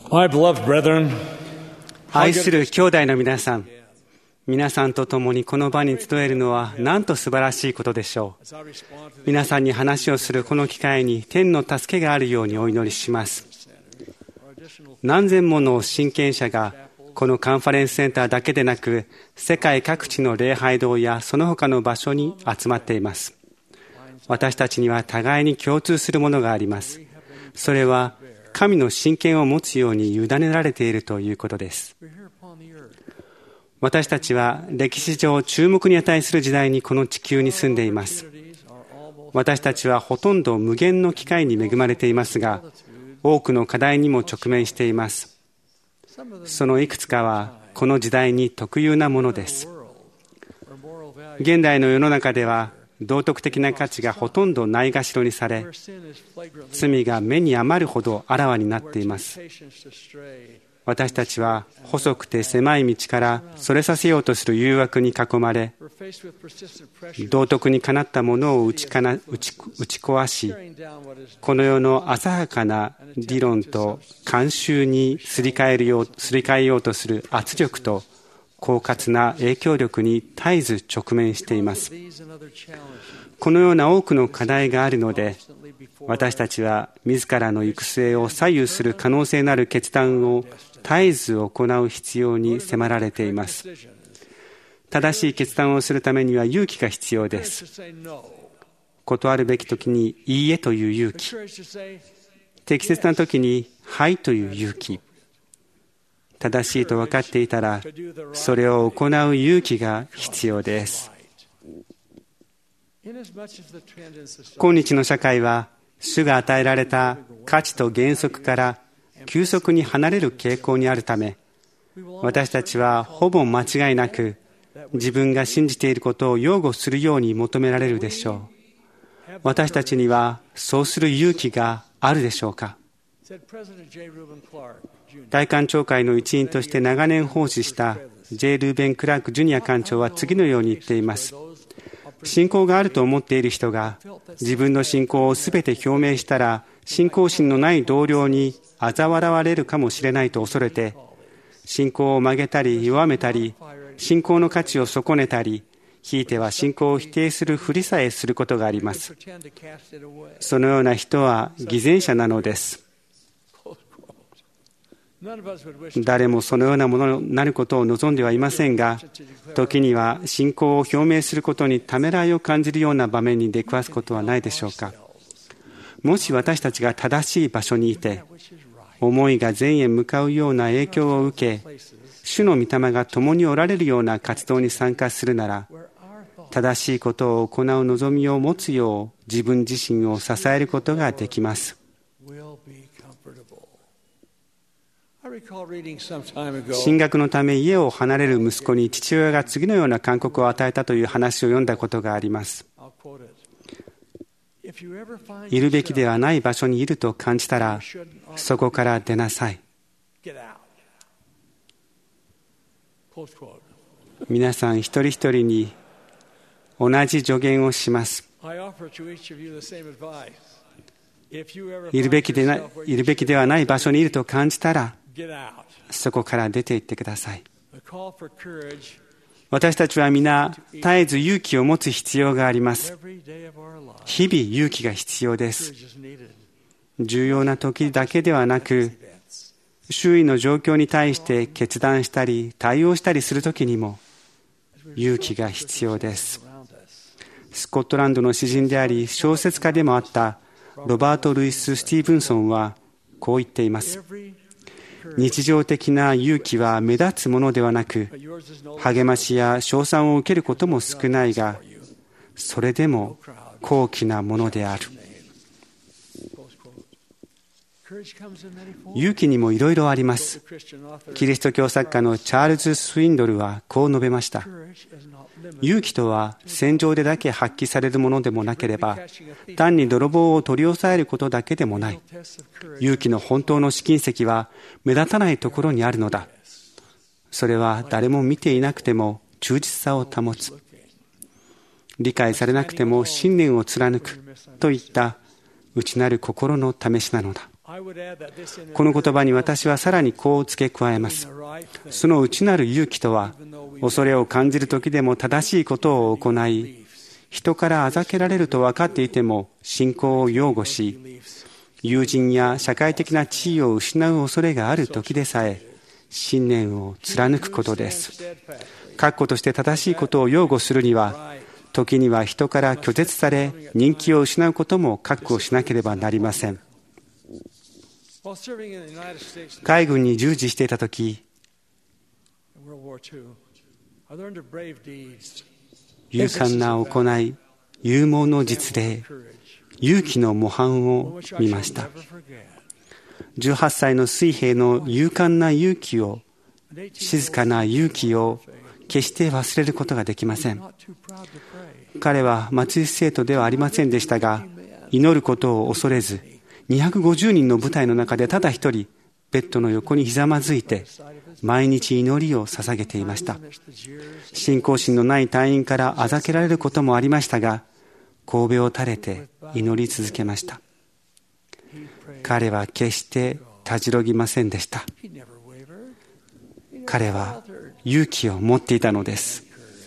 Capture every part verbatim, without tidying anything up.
My beloved brethren, 愛する兄弟の皆さん、皆さんと共にこの場に集えるのはなんと素晴らしいことでしょう。皆さんに話をするこの機会に天の助けがあるようにお祈りします。何千もの親権者がこのカンファレンスセンターだけでなく、世界各地の礼拝堂やその他の場所に集まっています。私たちには互いに共通するものがあります。それは神の親権を持つように委ねられているということです。私たちは歴史上注目に値する時代にこの地球に住んでいます。私たちはほとんど無限の機会に恵まれていますが、多くの課題にも直面しています。そのいくつかはこの時代に特有なものです。現代の世の中では道徳的な価値がほとんどないがしろにされ、罪が目に余るほどあらわになっています。私たちは細くて狭い道からそれさせようとする誘惑に囲まれ、道徳にかなったものを打ちかな、打ち、打ち壊し、この世の浅はかな理論と慣習にすり替えるよう、すり替えようとする圧力と狡猾な影響力に絶えず直面しています。このような多くの課題があるので、私たちは自らの行く末を左右する可能性のある決断を絶えず行う必要に迫られています。正しい決断をするためには勇気が必要です。断るべき時にいいえという勇気、適切な時にはいという勇気、正しいと分かっていたらそれを行う勇気が必要です。今日の社会は主が与えられた価値と原則から急速に離れる傾向にあるため、私たちはほぼ間違いなく自分が信じていることを擁護するように求められるでしょう。私たちにはそうする勇気があるでしょうか。大官庁会の一員として長年奉仕した ジェイ ルーベン・クラーク・ジュニア官長は次のように言っています。信仰があると思っている人が自分の信仰をすべて表明したら、信仰心のない同僚に嘲笑われるかもしれないと恐れて、信仰を曲げたり弱めたり、信仰の価値を損ねたり、ひいては信仰を否定するふりさえすることがあります。そのような人は偽善者なのです。誰もそのようなものになることを望んではいませんが、時には信仰を表明することにためらいを感じるような場面に出くわすことはないでしょうか。もし私たちが正しい場所にいて、思いが善へ向かうような影響を受け、主の御霊が共におられるような活動に参加するなら、正しいことを行う望みを持つよう自分自身を支えることができます。進学のため家を離れる息子に父親が次のような勧告を与えたという話を読んだことがあります。いるべきではない場所にいると感じたら、そこから出なさい。皆さん一人一人に同じ助言をします。いるべきでない、いるべきではない場所にいると感じたら、そこから出て行ってください。私たちは皆絶えず勇気を持つ必要があります。日々勇気が必要です。重要な時だけではなく、周囲の状況に対して決断したり対応したりする時にも勇気が必要です。スコットランドの詩人であり小説家でもあったロバート・ルイス・スティーブンソンはこう言っています。日常的な勇気は目立つものではなく、励ましや称賛を受けることも少ないが、それでも高貴なものである。勇気にもいろいろあります。キリスト教作家のチャールズ・スウィンドルはこう述べました。勇気とは戦場でだけ発揮されるものでもなければ、単に泥棒を取り押さえることだけでもない。勇気の本当の試金石は目立たないところにあるのだ。それは誰も見ていなくても忠実さを保つ。理解されなくても信念を貫くといった内なる心の試しなのだ。 この言葉に私はさらにこう付け加えます。その内なる勇気とは、恐れを感じる時でも正しいことを行い、人からあざけられると分かっていても信仰を擁護し、友人や社会的な地位を失う恐れがある時でさえ、信念を貫くことです。確固として正しいことを擁護するには、時には人から拒絶され、人気を失うことも覚悟しなければなりません。海軍に従事していたとき、勇敢な行い、勇猛の実例、勇気の模範を見ました。じゅうはっさいの水兵の勇敢な勇気を、静かな勇気を決して忘れることができません。彼は松井生徒ではありませんでしたが、祈ることを恐れず、にひゃくごじゅうにんの部隊の中でただ一人、ベッドの横にひざまずいて、毎日祈りを捧げていました。信仰心のない隊員からあざけられることもありましたが、頭を垂れて祈り続けました。彼は決してたじろぎませんでした。彼は勇気を持っていたのです。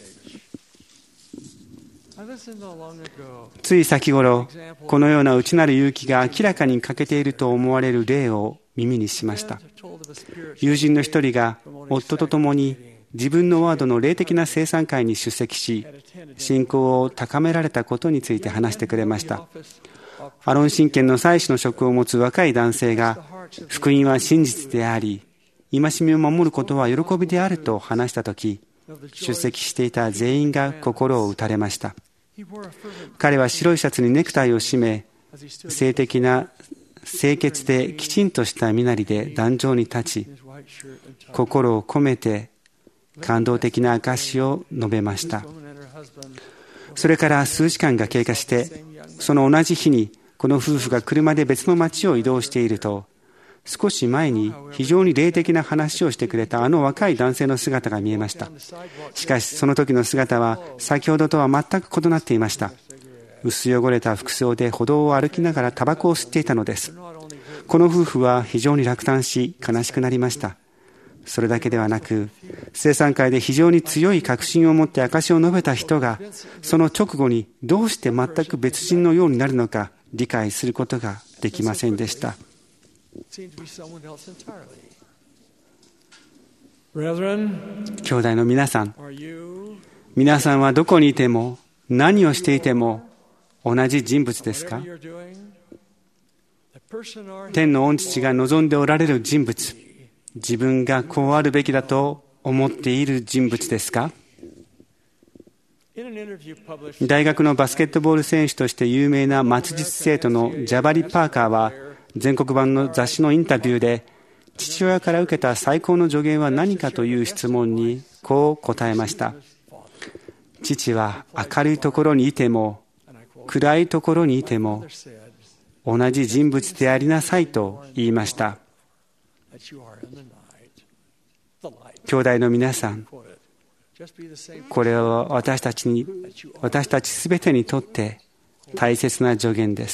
つい先頃、このような内なる勇気が明らかに欠けていると思われる例を耳にしました。友人の一人が夫と共に自分のワードの霊的な生産会に出席し、信仰を高められたことについて話してくれました。アロン神権の祭司の職を持つ若い男性が、福音は真実であり、戒めを守ることは喜びであると話したとき、出席していた全員が心を打たれました。彼は白いシャツにネクタイを締め、性的な清潔できちんとした身なりで壇上に立ち、心を込めて感動的な証しを述べました。それから数時間が経過して、その同じ日にこの夫婦が車で別の町を移動していると、少し前に非常に霊的な話をしてくれたあの若い男性の姿が見えました。しかしその時の姿は先ほどとは全く異なっていました。薄汚れた服装で歩道を歩きながらタバコを吸っていたのです。この夫婦は非常に落胆し悲しくなりました。それだけではなく、生産会で非常に強い確信を持って証しを述べた人が、その直後にどうして全く別人のようになるのか理解することができませんでした。兄弟の皆さん、皆さんはどこにいても何をしていても同じ人物ですか？天の御父が望んでおられる人物、自分がこうあるべきだと思っている人物ですか？大学のバスケットボール選手として有名な末日生徒のジャバリ・パーカーは、全国版の雑誌のインタビューで、父親から受けた最高の助言は何かという質問にこう答えました。父は明るいところにいても暗いところにいても同じ人物でありなさいと言いました。兄弟の皆さん、これは私たちに私たちすべてにとって大切な助言です。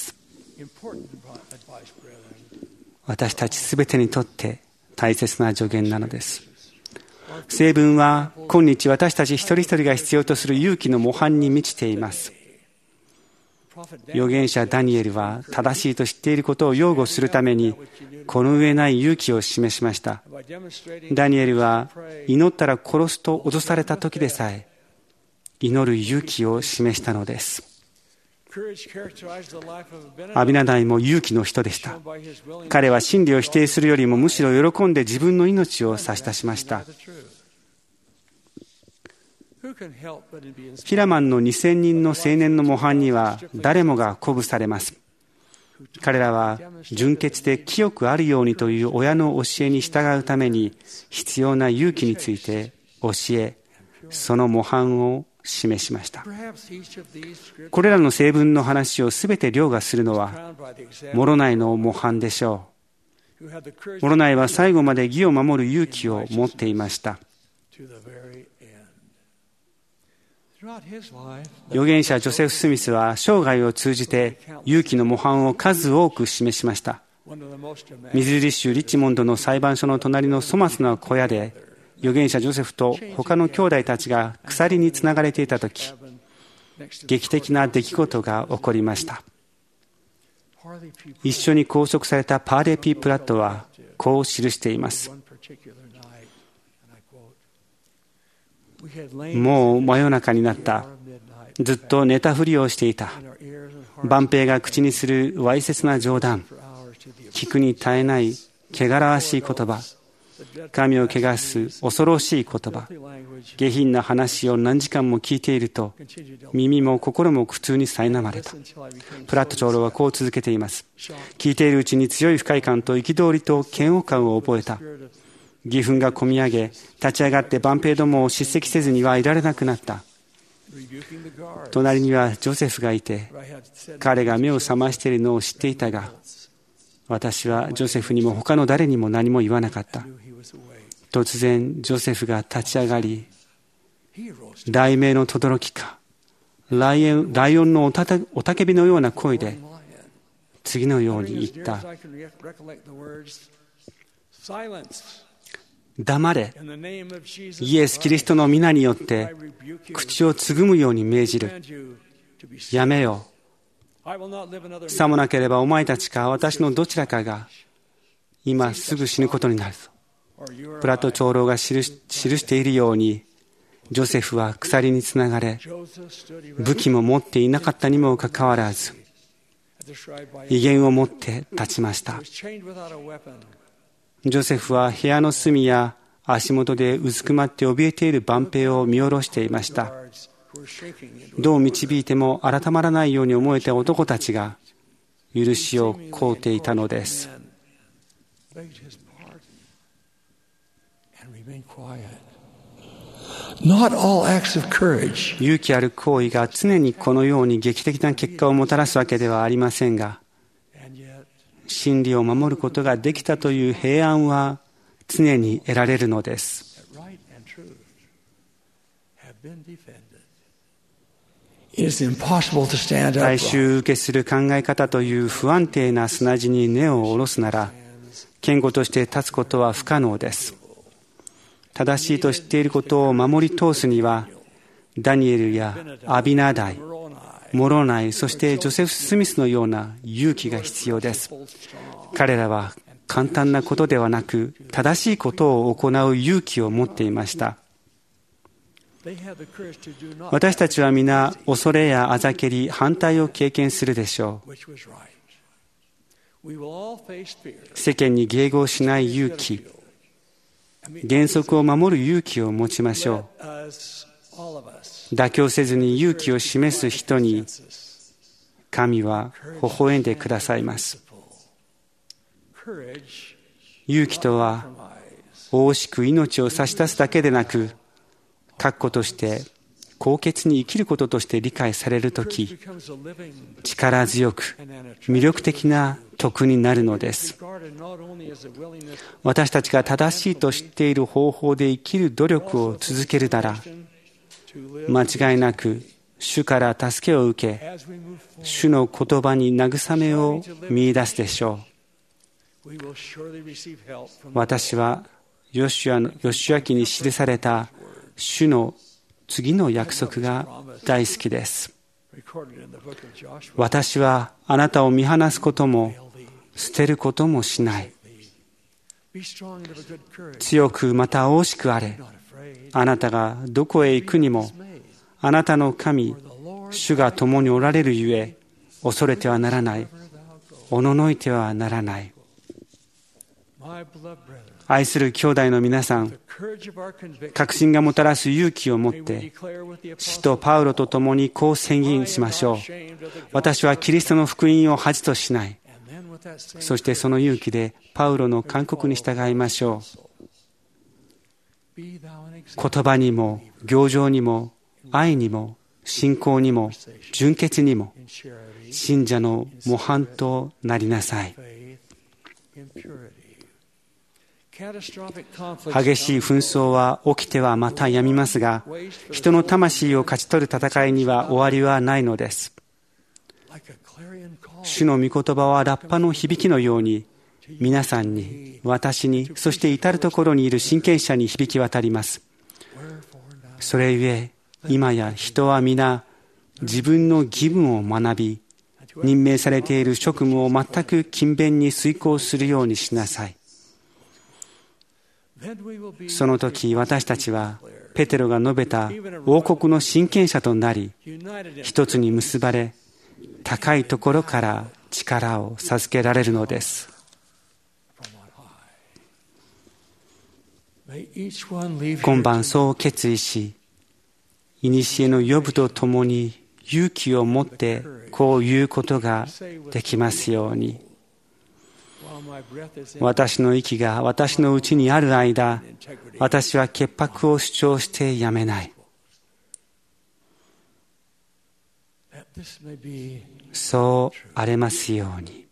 私たちすべてにとって大切な助言なのです。聖文は今日私たち一人一人が必要とする勇気の模範に満ちています。預言者ダニエルは正しいと知っていることを擁護するためにこの上ない勇気を示しました。ダニエルは祈ったら殺すと脅された時でさえ祈る勇気を示したのです。アビナダイも勇気の人でした。彼は真理を否定するよりもむしろ喜んで自分の命を差し出しました。ヒラマンのにせんにんの青年の模範には誰もが鼓舞されます。彼らは純潔で清くあるようにという親の教えに従うために必要な勇気について教え、その模範を示しました。これらの聖文の話をすべて凌駕するのはモロナイの模範でしょう。モロナイは最後まで義を守る勇気を持っていました。預言者ジョセフ・スミスは生涯を通じて勇気の模範を数多く示しました。 ミズーリ州リッチモンドの裁判所の隣の粗末な小屋で、預言者ジョセフと他の兄弟たちが鎖につながれていたとき、劇的な出来事が起こりました。一緒に拘束されたパーレー・ピー・プラットはこう記しています。もう真夜中になった。ずっと寝たふりをしていた。万兵が口にするわいせつな冗談、聞くに耐えない汚らわしい言葉、神を汚す恐ろしい言葉、下品な話を何時間も聞いていると、耳も心も苦痛に苛まれた。プラット長老はこう続けています。聞いているうちに強い不快感と憤りと嫌悪感を覚えた。義憤がこみ上げ、立ち上がって万兵どもを叱責せずにはいられなくなった。隣にはジョセフがいて、彼が目を覚ましているのを知っていたが、私はジョセフにも他の誰にも何も言わなかった。突然ジョセフが立ち上がり、雷鳴の轟きか、ライオン、ライオンのおたた、おたけびのような声で次のように言った。黙れ。イエス・キリストの皆によって口をつぐむように命じる。やめよう。さもなければお前たちか私のどちらかが今すぐ死ぬことになると。プラト長老が記し、記しているように、ジョセフは鎖につながれ、武器も持っていなかったにもかかわらず、威厳を持って立ちました。ジョセフは部屋の隅や足元でうずくまって怯えている万兵を見下ろしていました。どう導いても改まらないように思えた男たちが許しを請うていたのです。勇気ある行為が常にこのように劇的な結果をもたらすわけではありませんが、真理を守ることができたという平安は常に得られるのです。大衆受けする考え方という不安定な砂地に根を下ろすなら、堅固として立つことは不可能です。正しいと知っていることを守り通すには、ダニエルやアビナダイ、モロナイ、そしてジョセフ・スミスのような勇気が必要です。彼らは簡単なことではなく、正しいことを行う勇気を持っていました。私たちは皆、恐れやあざけり、反対を経験するでしょう。世間に迎合しない勇気、原則を守る勇気を持ちましょう。妥協せずに勇気を示す人に、神は微笑んでくださいます。勇気とは、惜しく命を差し出すだけでなく、確固として高潔に生きることとして理解されるとき、力強く魅力的な徳になるのです。私たちが正しいと知っている方法で生きる努力を続けるなら、間違いなく主から助けを受け、主の言葉に慰めを見出すでしょう。私はヨシュアのヨシュア記に記された主の次の約束が大好きです。私はあなたを見放すことも捨てることもしない。強くまた惜しくあれ。あなたがどこへ行くにも、あなたの神、主が共におられるゆえ、恐れてはならない。おののいてはならない。愛する兄弟の皆さん、確信がもたらす勇気を持って、使徒パウロと共にこう宣言しましょう。私はキリストの福音を恥としない。そしてその勇気でパウロの勧告に従いましょう。言葉にも、行情にも、愛にも、信仰にも、純潔にも、信者の模範となりなさい。激しい紛争は起きてはまた止みますが、人の魂を勝ち取る戦いには終わりはないのです。主の御言葉はラッパの響きのように、 皆さんに、私に、そして至るところにいる親権者に響き渡ります。それゆえ、今や人は皆、自分の義務を学び、任命されている職務を全く勤勉に遂行するようにしなさい。その時、私たちは、ペテロが述べた王国の親権者となり、一つに結ばれ、高いところから力を授けられるのです。今晩そう決意し、古のヨブと共に勇気を持ってこう言うことができますように。私の息が私のうちにある間、私は潔白を主張してやめない。そうあれますように。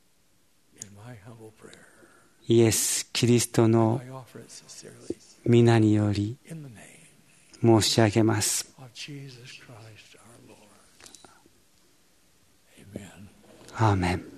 イエス・キリストの皆により申し上げます。アーメン。